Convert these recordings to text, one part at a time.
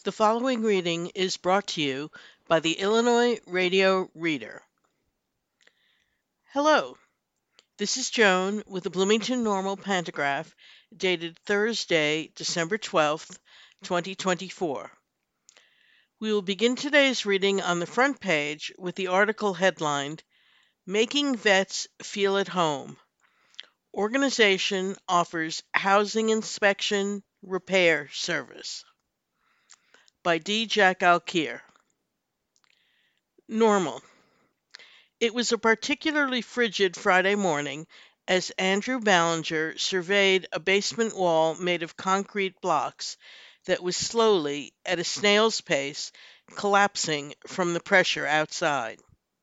The following reading is brought to you by the Illinois Radio Reader. Hello, this is Joan with the Bloomington Normal Pantograph dated Thursday, December 12th, 2024. We will begin today's reading on the front page with the article headlined, Making Vets Feel at Home. Organization offers housing inspection repair service by D. Jack Alkier. Normal. It was a particularly frigid Friday morning as Andrew Ballinger surveyed a basement wall made of concrete blocks that was slowly, at a snail's pace, collapsing from the pressure outside.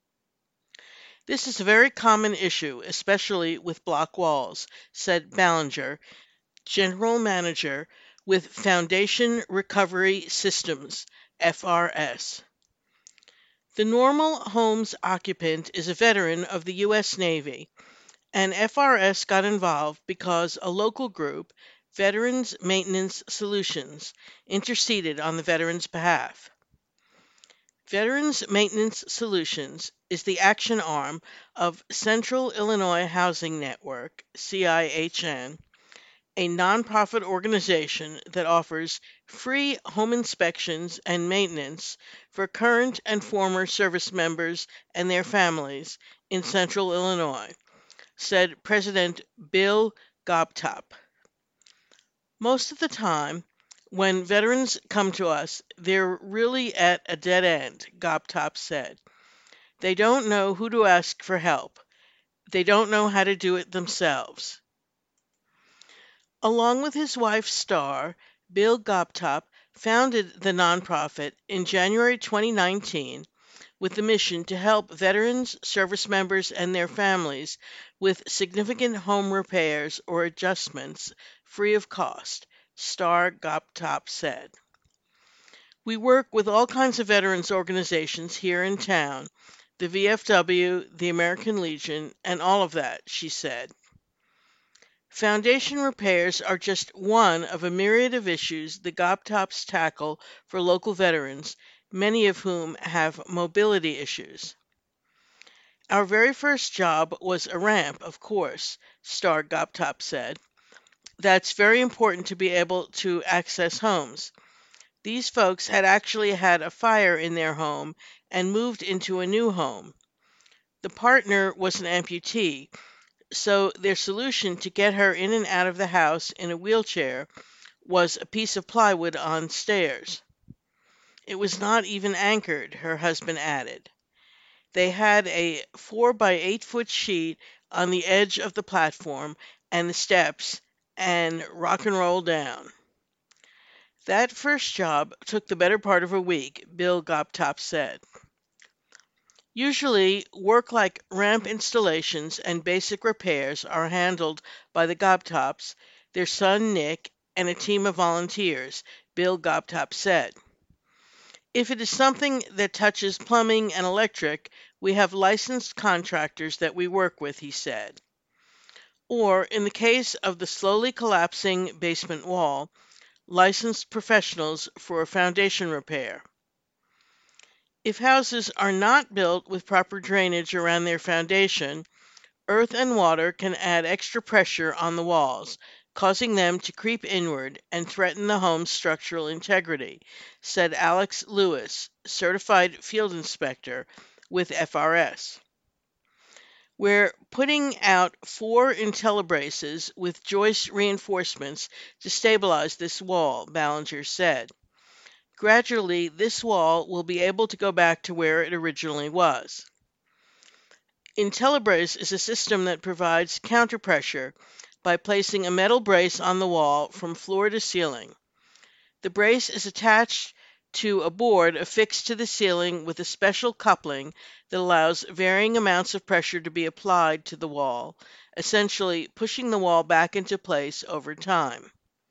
This is a very common issue, especially with block walls, said Ballinger, general manager with Foundation Recovery Systems, FRS. The Normal Homes occupant is a veteran of the U.S. Navy, and FRS got involved because a local group, Veterans Maintenance Solutions, interceded on the veteran's behalf. Veterans Maintenance Solutions is the action arm of Central Illinois Housing Network, CIHN, a nonprofit organization that offers free home inspections and maintenance for current and former service members and their families in Central Illinois, said President Bill Gobtop. Most of the time, when veterans come to us, they're really at a dead end, Gobtop said. They don't know who to ask for help. They don't know how to do it themselves. Along with his wife, Star, Bill Gobtop founded the nonprofit in January 2019 with the mission to help veterans, service members, and their families with significant home repairs or adjustments free of cost, Star Gobtop said. We work with all kinds of veterans organizations here in town, the VFW, the American Legion, and all of that, she said. Foundation repairs are just one of a myriad of issues the Gobtops tackle for local veterans, many of whom have mobility issues. Our very first job was a ramp, of course, Star Gobtop said. That's very important to be able to access homes. These folks had actually had a fire in their home and moved into a new home. The partner was an amputee, so their solution to get her in and out of the house in a wheelchair was a piece of plywood on stairs. It was not even anchored, her husband added. They had a 4 by 8 foot sheet on the edge of the platform and the steps and rock and roll down. That first job took the better part of a week, Bill Gobtop said. Usually, work like ramp installations and basic repairs are handled by the Gobtops, their son Nick, and a team of volunteers, Bill Gobtop said. If it is something that touches plumbing and electric, we have licensed contractors that we work with, he said. Or, in the case of the slowly collapsing basement wall, licensed professionals for a foundation repair. If houses are not built with proper drainage around their foundation, earth and water can add extra pressure on the walls, causing them to creep inward and threaten the home's structural integrity, said Alex Lewis, certified field inspector with FRS. We're putting out 4 IntelliBraces with joist reinforcements to stabilize this wall, Ballinger said. Gradually, this wall will be able to go back to where it originally was. IntelliBrace is a system that provides counterpressure by placing a metal brace on the wall from floor to ceiling. The brace is attached to a board affixed to the ceiling with a special coupling that allows varying amounts of pressure to be applied to the wall, essentially pushing the wall back into place over time.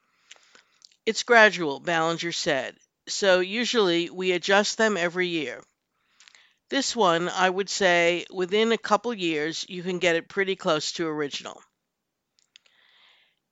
It's gradual, Ballinger said, so usually we adjust them every year. This one, I would say, within a couple years, you can get it pretty close to original.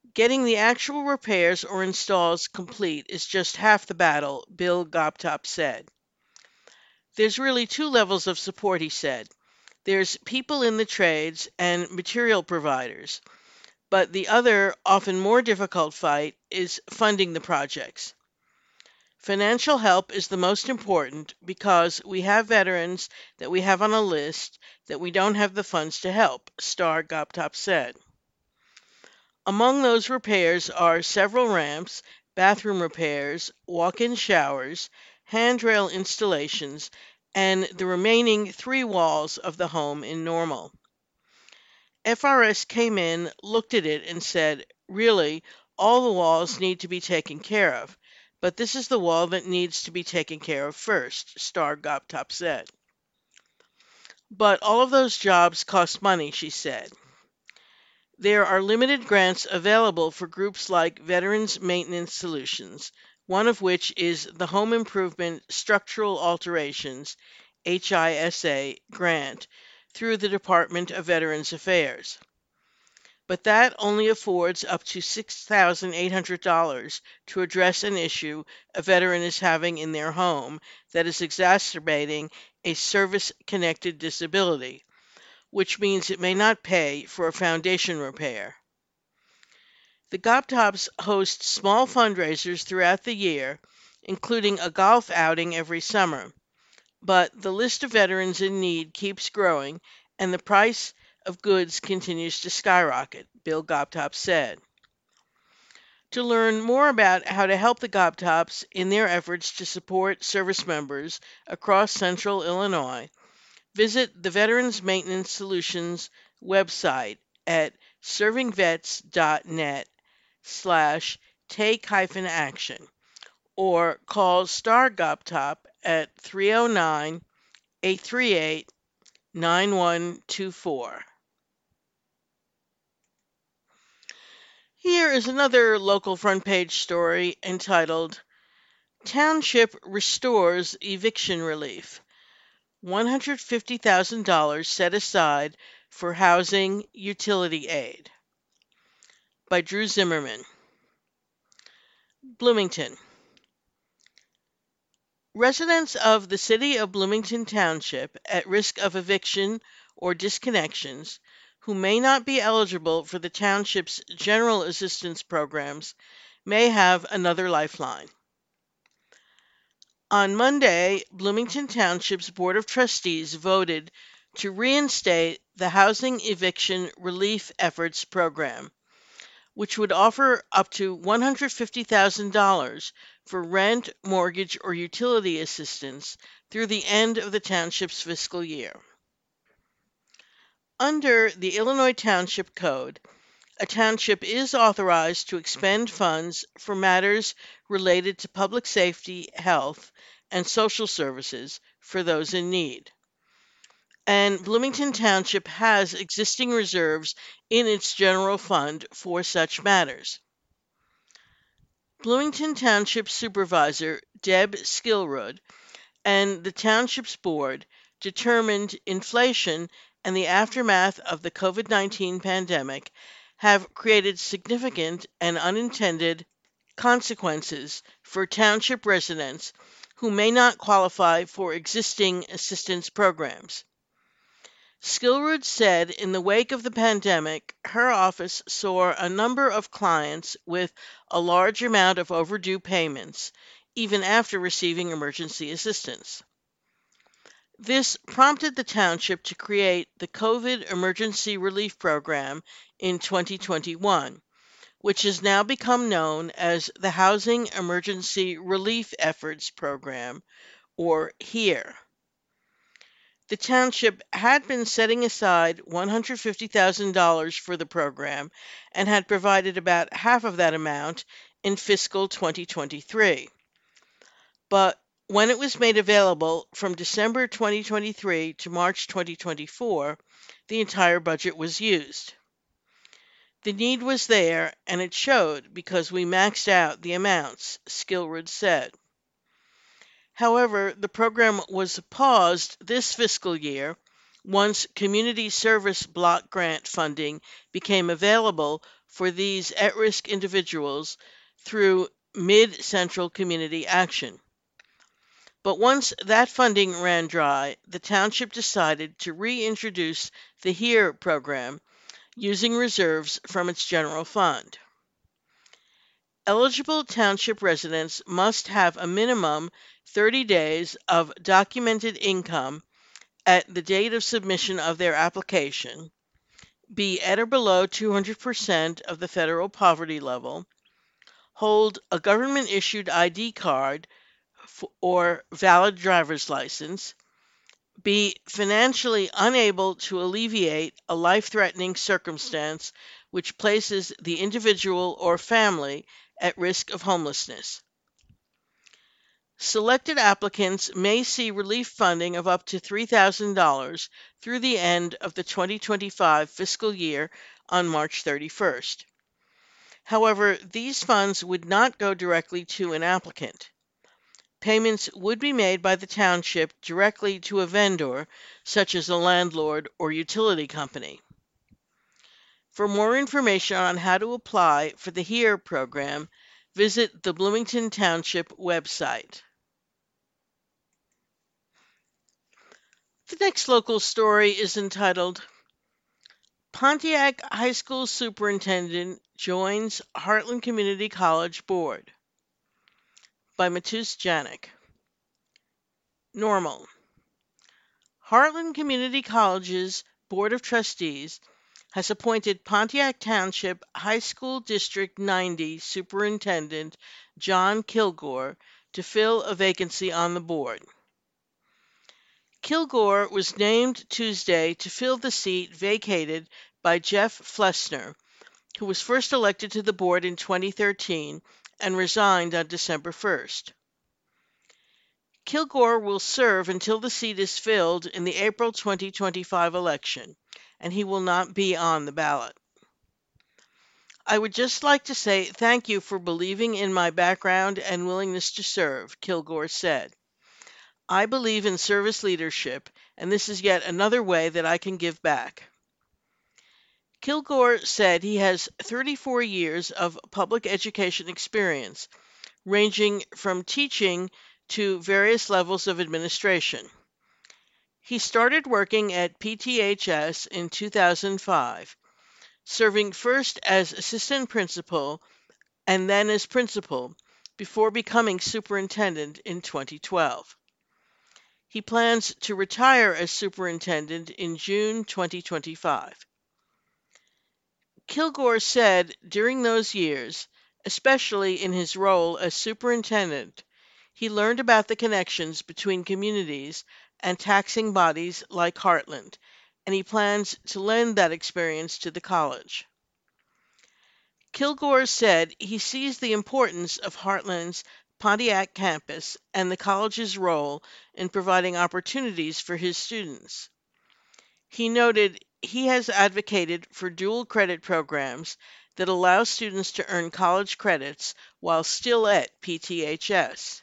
Getting the actual repairs or installs complete is just half the battle, Bill Gobtop said. There's really two levels of support, he said. There's people in the trades and material providers, but the other, often more difficult fight is funding the projects. Financial help is the most important because we have veterans that we have on a list that we don't have the funds to help, Star Goptop said. Among those repairs are several ramps, bathroom repairs, walk-in showers, handrail installations, and the remaining 3 walls of the home in Normal. FRS came in, looked at it, and said, really, all the walls need to be taken care of, but this is the wall that needs to be taken care of first, Star Goptop said. But all of those jobs cost money, she said. There are limited grants available for groups like Veterans Maintenance Solutions, one of which is the Home Improvement Structural Alterations HISA grant through the Department of Veterans Affairs. But that only affords up to $6,800 to address an issue a veteran is having in their home that is exacerbating a service-connected disability, which means it may not pay for a foundation repair. The Goptops host small fundraisers throughout the year, including a golf outing every summer. But the list of veterans in need keeps growing, and the price of goods continues to skyrocket, Bill Goptop said. To learn more about how to help the Goptops in their efforts to support service members across central Illinois, visit the Veterans Maintenance Solutions website at servingvets.net/take-action or call Star Goptop at 309-838-9124. Here is another local front page story entitled Township Restores Eviction Relief. $150,000 set aside for housing utility aid. By Drew Zimmerman. Bloomington. Residents of the City of Bloomington Township at risk of eviction or disconnections who may not be eligible for the township's general assistance programs may have another lifeline. On Monday, Bloomington Township's Board of Trustees voted to reinstate the Housing Eviction Relief Efforts Program, which would offer up to $150,000 for rent, mortgage, or utility assistance through the end of the township's fiscal year. Under the Illinois Township Code, a township is authorized to expend funds for matters related to public safety, health, and social services for those in need. And Bloomington Township has existing reserves in its general fund for such matters. Bloomington Township Supervisor Deb Skillrud and the township's board determined inflation and the aftermath of the COVID-19 pandemic have created significant and unintended consequences for township residents who may not qualify for existing assistance programs. Skillrud said in the wake of the pandemic, her office saw a number of clients with a large amount of overdue payments, even after receiving emergency assistance. This prompted the township to create the COVID Emergency Relief Program in 2021, which has now become known as the Housing Emergency Relief Efforts Program, or HERE. The township had been setting aside $150,000 for the program and had provided about half of that amount in fiscal 2023. But when it was made available from December 2023 to March 2024, the entire budget was used. The need was there, and it showed because we maxed out the amounts, Skillrud said. However, the program was paused this fiscal year once community service block grant funding became available for these at-risk individuals through Mid-Central Community Action. But once that funding ran dry, the township decided to reintroduce the HERE program using reserves from its general fund. Eligible township residents must have a minimum 30 days of documented income at the date of submission of their application, be at or below 200% of the federal poverty level, hold a government-issued ID card or valid driver's license, be financially unable to alleviate a life-threatening circumstance which places the individual or family at risk of homelessness. Selected applicants may see relief funding of up to $3,000 through the end of the 2025 fiscal year on March 31st. However, these funds would not go directly to an applicant. Payments would be made by the township directly to a vendor, such as a landlord or utility company. For more information on how to apply for the HERE program, visit the Bloomington Township website. The next local story is entitled, Pontiac High School Superintendent Joins Heartland Community College Board by Matus Janik. Normal. Heartland Community College's Board of Trustees has appointed Pontiac Township High School District 90 Superintendent John Kilgore to fill a vacancy on the board. Kilgore was named Tuesday to fill the seat vacated by Jeff Flessner, who was first elected to the board in 2013 and resigned on December 1st. Kilgore will serve until the seat is filled in the April 2025 election, and he will not be on the ballot. I would just like to say thank you for believing in my background and willingness to serve, Kilgore said. I believe in service leadership, and this is yet another way that I can give back. Kilgore said he has 34 years of public education experience, ranging from teaching to various levels of administration. He started working at PTHS in 2005, serving first as assistant principal and then as principal before becoming superintendent in 2012. He plans to retire as superintendent in June 2025. Kilgore said during those years, especially in his role as superintendent, he learned about the connections between communities and taxing bodies like Heartland, and he plans to lend that experience to the college. Kilgore said he sees the importance of Heartland's Pontiac campus and the college's role in providing opportunities for his students. He noted he has advocated for dual credit programs that allow students to earn college credits while still at PTHS.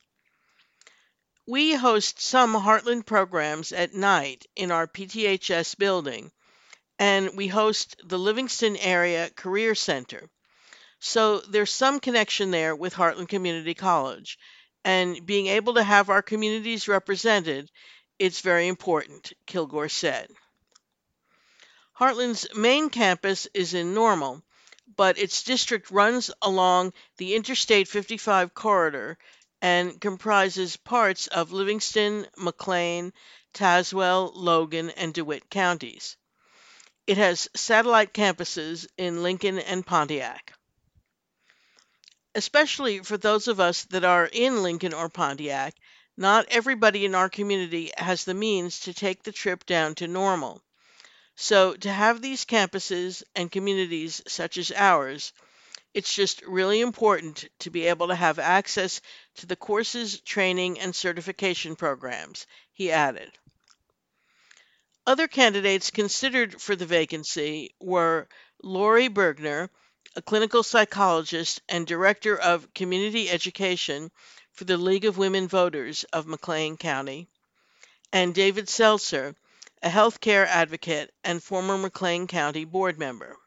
We host some Heartland programs at night in our PTHS building, and we host the Livingston Area Career Center. So there's some connection there with Heartland Community College, and being able to have our communities represented, it's very important, Kilgore said. Heartland's main campus is in Normal, but its district runs along the Interstate 55 corridor and comprises parts of Livingston, McLean, Tazewell, Logan, and DeWitt counties. It has satellite campuses in Lincoln and Pontiac. Especially for those of us that are in Lincoln or Pontiac, not everybody in our community has the means to take the trip down to Normal. So to have these campuses and communities such as ours, it's just really important to be able to have access to the courses, training, and certification programs, he added. Other candidates considered for the vacancy were Lori Bergner, a clinical psychologist and director of community education for the League of Women Voters of McLean County, and David Seltzer, a healthcare advocate and former McLean County board member.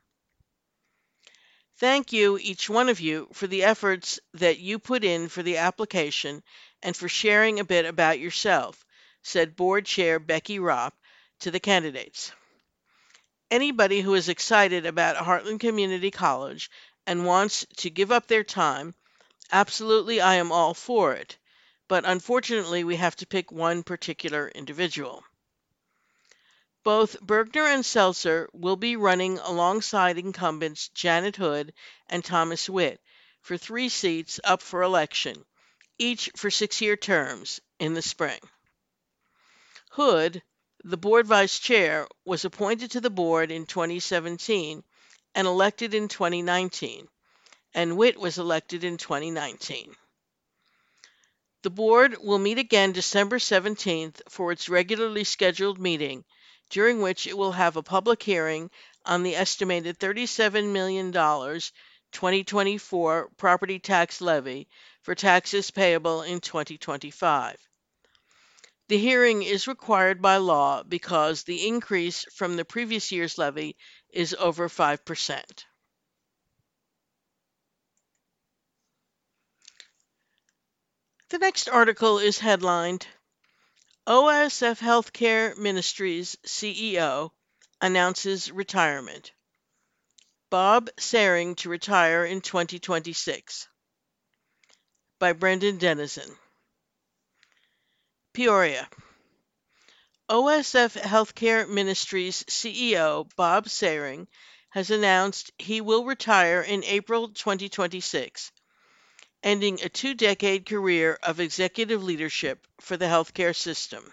Thank you, each one of you, for the efforts that you put in for the application and for sharing a bit about yourself, said Board Chair Becky Ropp to the candidates. Anybody who is excited about Heartland Community College and wants to give up their time, absolutely I am all for it. But unfortunately, we have to pick one particular individual. Both Bergner and Seltzer will be running alongside incumbents Janet Hood and Thomas Witt for 3 seats up for election, each for 6-year terms, in the spring. Hood, the board vice chair, was appointed to the board in 2017 and elected in 2019, and Witt was elected in 2019. The board will meet again December 17th for its regularly scheduled meeting, during which it will have a public hearing on the estimated $37 million 2024 property tax levy for taxes payable in 2025. The hearing is required by law because the increase from the previous year's levy is over 5%. The next article is headlined, OSF Healthcare Ministries CEO announces retirement. Bob Saring to retire in 2026. By Brendan Denizen. Peoria. OSF Healthcare Ministries CEO Bob Saring has announced he will retire in April 2026, ending a 2-decade career of executive leadership for the healthcare system.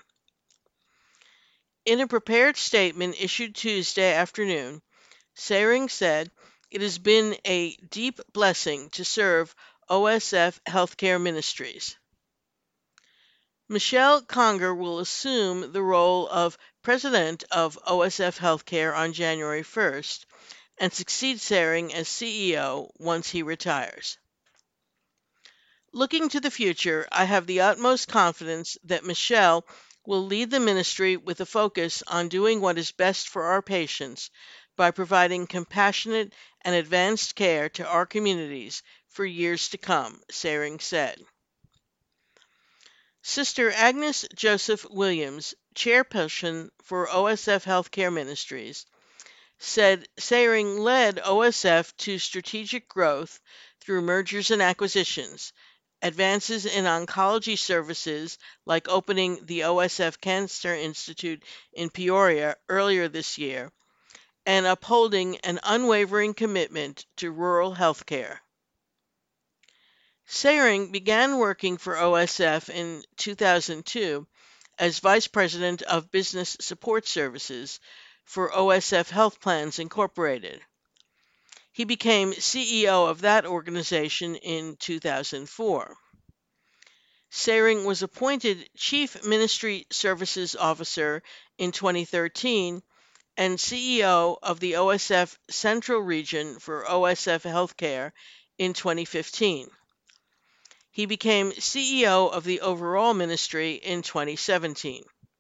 In a prepared statement issued Tuesday afternoon, Saring said, "It has been a deep blessing to serve OSF Healthcare Ministries." Michelle Conger will assume the role of president of OSF Healthcare on January 1st and succeed Saring as CEO once he retires. Looking to the future, I have the utmost confidence that Michelle will lead the ministry with a focus on doing what is best for our patients by providing compassionate and advanced care to our communities for years to come, Saring said. Sister Agnes Joseph Williams, chairperson for OSF Healthcare Ministries, said Saring led OSF to strategic growth through mergers and acquisitions, advances in oncology services like opening the OSF Cancer Institute in Peoria earlier this year, and upholding an unwavering commitment to rural health care. Saring began working for OSF in 2002 as Vice President of Business Support Services for OSF Health Plans Incorporated. He became CEO of that organization in 2004. Saring was appointed Chief Ministry Services Officer in 2013 and CEO of the OSF Central Region for OSF Healthcare in 2015. He became CEO of the overall ministry in 2017.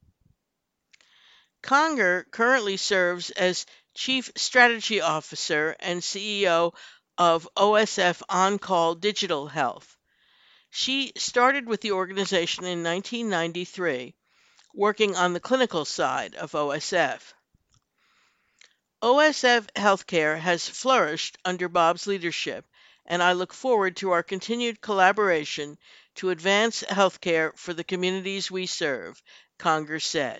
Conger currently serves as Chief Strategy Officer and CEO of OSF On-Call Digital Health. She started with the organization in 1993, working on the clinical side of OSF. OSF Healthcare has flourished under Bob's leadership, and I look forward to our continued collaboration to advance healthcare for the communities we serve, Conger said.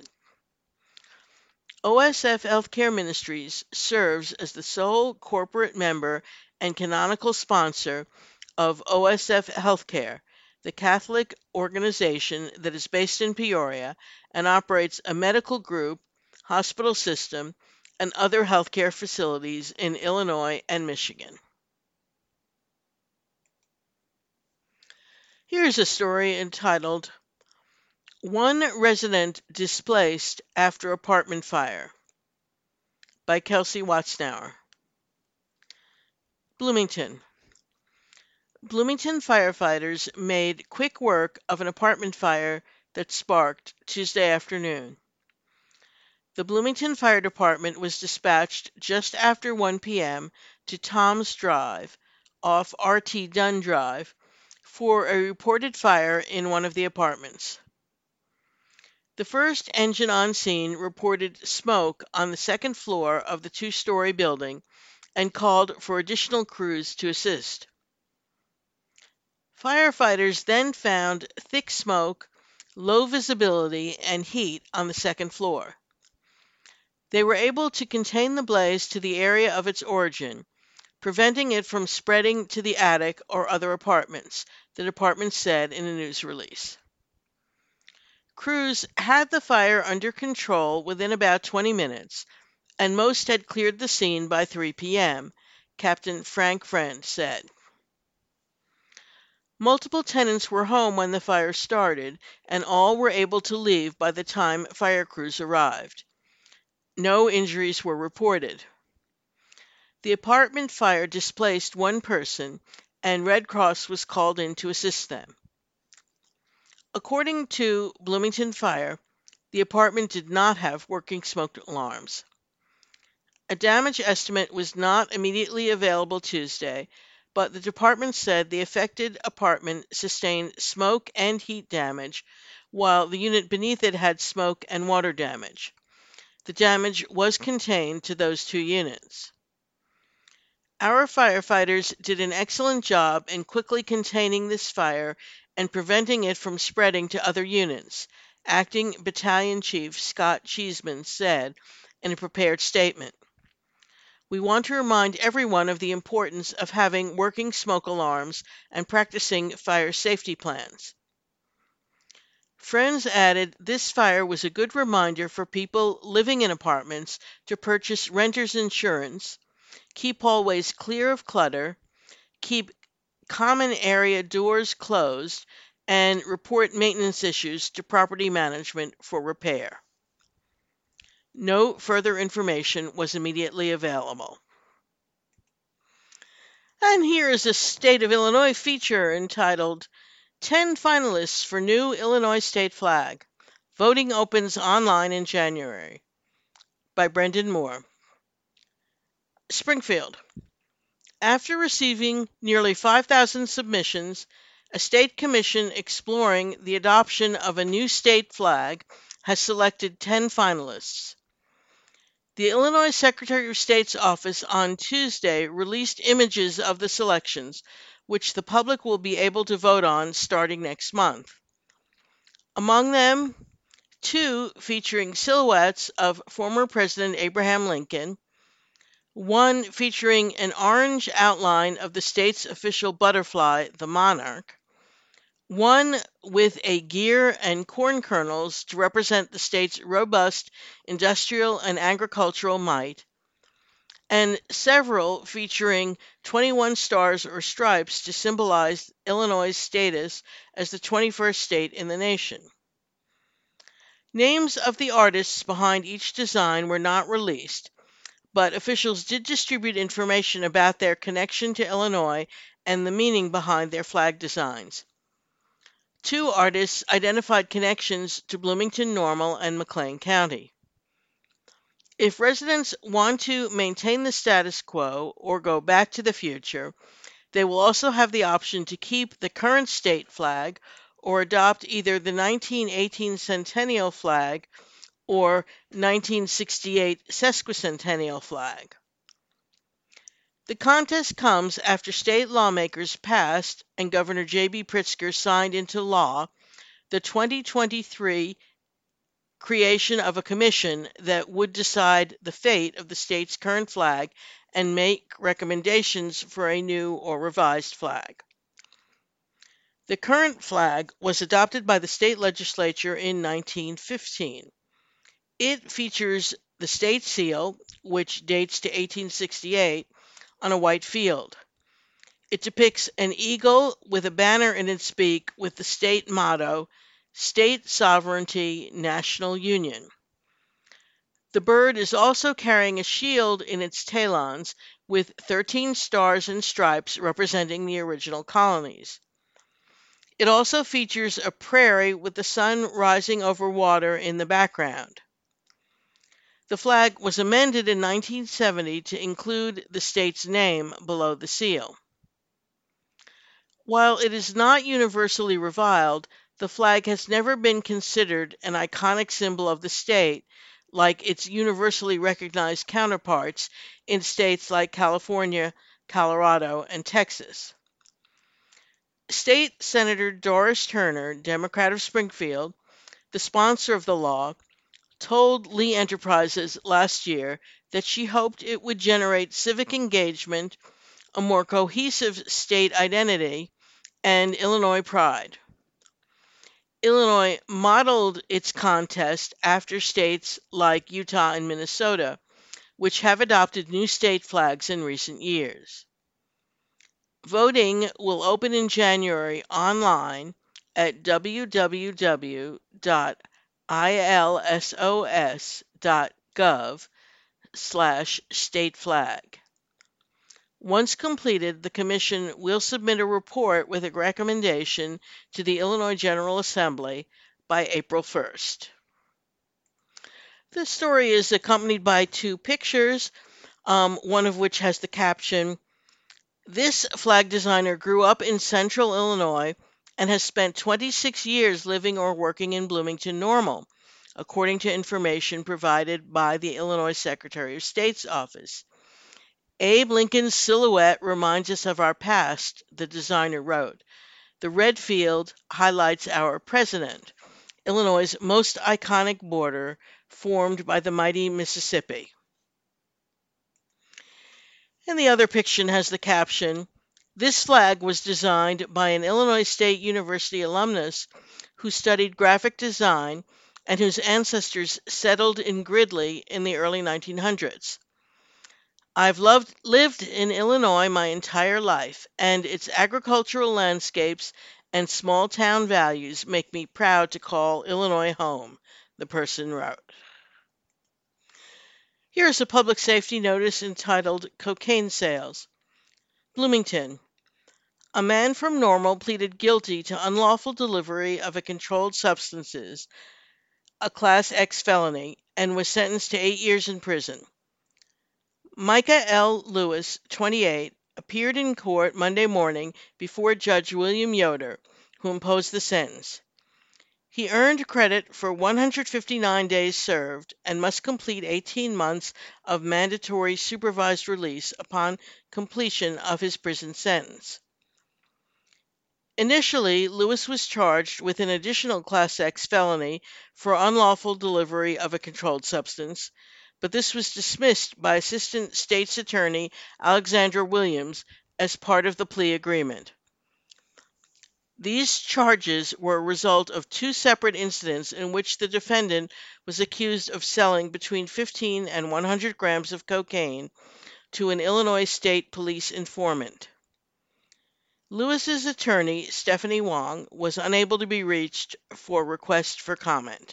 OSF Healthcare Ministries serves as the sole corporate member and canonical sponsor of OSF Healthcare, the Catholic organization that is based in Peoria and operates a medical group, hospital system, and other healthcare facilities in Illinois and Michigan. Here's a story entitled, One Resident Displaced After Apartment Fire, by Kelsey Watsnauer. Bloomington. Bloomington firefighters made quick work of an apartment fire that sparked Tuesday afternoon. The Bloomington Fire Department was dispatched just after 1 p.m. to Tom's Drive, off R.T. Dunn Drive, for a reported fire in one of the apartments. The first engine on scene reported smoke on the second floor of the two-story building and called for additional crews to assist. Firefighters then found thick smoke, low visibility, and heat on the second floor. They were able to contain the blaze to the area of its origin, preventing it from spreading to the attic or other apartments, the department said in a news release. Crews had the fire under control within about 20 minutes, and most had cleared the scene by 3 p.m., Captain Frank Friend said. Multiple tenants were home when the fire started, and all were able to leave by the time fire crews arrived. No injuries were reported. The apartment fire displaced one person, and Red Cross was called in to assist them. According to Bloomington Fire, the apartment did not have working smoke alarms. A damage estimate was not immediately available Tuesday, but the department said the affected apartment sustained smoke and heat damage, while the unit beneath it had smoke and water damage. The damage was contained to those two units. Our firefighters did an excellent job in quickly containing this fire and preventing it from spreading to other units, Acting Battalion Chief Scott Cheeseman said in a prepared statement. We want to remind everyone of the importance of having working smoke alarms and practicing fire safety plans. Friends added this fire was a good reminder for people living in apartments to purchase renter's insurance, keep hallways clear of clutter, keep common area doors closed, and report maintenance issues to property management for repair. No further information was immediately available. And here is a State of Illinois feature entitled 10 Finalists for New Illinois State Flag. Voting opens online in January by Brendan Moore. Springfield. After receiving nearly 5,000 submissions, a state commission exploring the adoption of a new state flag has selected 10 finalists. The Illinois Secretary of State's office on Tuesday released images of the selections, which the public will be able to vote on starting next month. Among them, 2 featuring silhouettes of former President Abraham Lincoln, 1 featuring an orange outline of the state's official butterfly, the monarch, 1 with a gear and corn kernels to represent the state's robust industrial and agricultural might, and several featuring 21 stars or stripes to symbolize Illinois' status as the 21st state in the nation. Names of the artists behind each design were not released, but officials did distribute information about their connection to Illinois and the meaning behind their flag designs. 2 artists identified connections to Bloomington Normal and McLean County. If residents want to maintain the status quo or go back to the future, they will also have the option to keep the current state flag or adopt either the 1918 Centennial flag or 1968 Sesquicentennial flag. The contest comes after state lawmakers passed and Governor J.B. Pritzker signed into law the 2023 creation of a commission that would decide the fate of the state's current flag and make recommendations for a new or revised flag. The current flag was adopted by the state legislature in 1915. It features the state seal, which dates to 1868, on a white field. It depicts an eagle with a banner in its beak with the state motto, State Sovereignty, National Union. The bird is also carrying a shield in its talons with 13 stars and stripes representing the original colonies. It also features a prairie with the sun rising over water in the background. The flag was amended in 1970 to include the state's name below the seal. While it is not universally reviled, the flag has never been considered an iconic symbol of the state, like its universally recognized counterparts in states like California, Colorado, and Texas. State Senator Doris Turner, Democrat of Springfield, the sponsor of the law, told Lee Enterprises last year that she hoped it would generate civic engagement, a more cohesive state identity, and Illinois pride. Illinois modeled its contest after states like Utah and Minnesota, which have adopted new state flags in recent years. Voting will open in January online at www.ilsos.gov/state-flag. Once completed, the Commission will submit a report with a recommendation to the Illinois General Assembly by April 1st. This story is accompanied by two pictures, one of which has the caption, "This flag designer grew up in central Illinois and has spent 26 years living or working in Bloomington Normal," according to information provided by the Illinois Secretary of State's office. "Abe Lincoln's silhouette reminds us of our past," the designer wrote. "The red field highlights our president, Illinois' most iconic border, formed by the mighty Mississippi." And the other picture has the caption, "This flag was designed by an Illinois State University alumnus who studied graphic design and whose ancestors settled in Gridley in the early 1900s. I've lived in Illinois my entire life, and its agricultural landscapes and small town values make me proud to call Illinois home," the person wrote. Here is a public safety notice entitled "Cocaine Sales." Bloomington. A man from Normal pleaded guilty to unlawful delivery of a controlled substances, a Class X felony, and was sentenced to 8 years in prison. Micah L. Lewis, 28, appeared in court Monday morning before Judge William Yoder, who imposed the sentence. He earned credit for 159 days served and must complete 18 months of mandatory supervised release upon completion of his prison sentence. Initially, Lewis was charged with an additional Class X felony for unlawful delivery of a controlled substance, but this was dismissed by Assistant State's Attorney Alexandra Williams as part of the plea agreement. These charges were a result of two separate incidents in which the defendant was accused of selling between 15 and 100 grams of cocaine to an Illinois State Police informant. Lewis's attorney, Stephanie Wong, was unable to be reached for request for comment.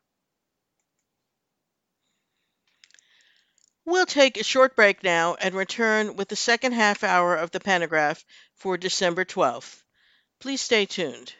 We'll take a short break now and return with the second half hour of the Panagraph for December 12th. Please stay tuned.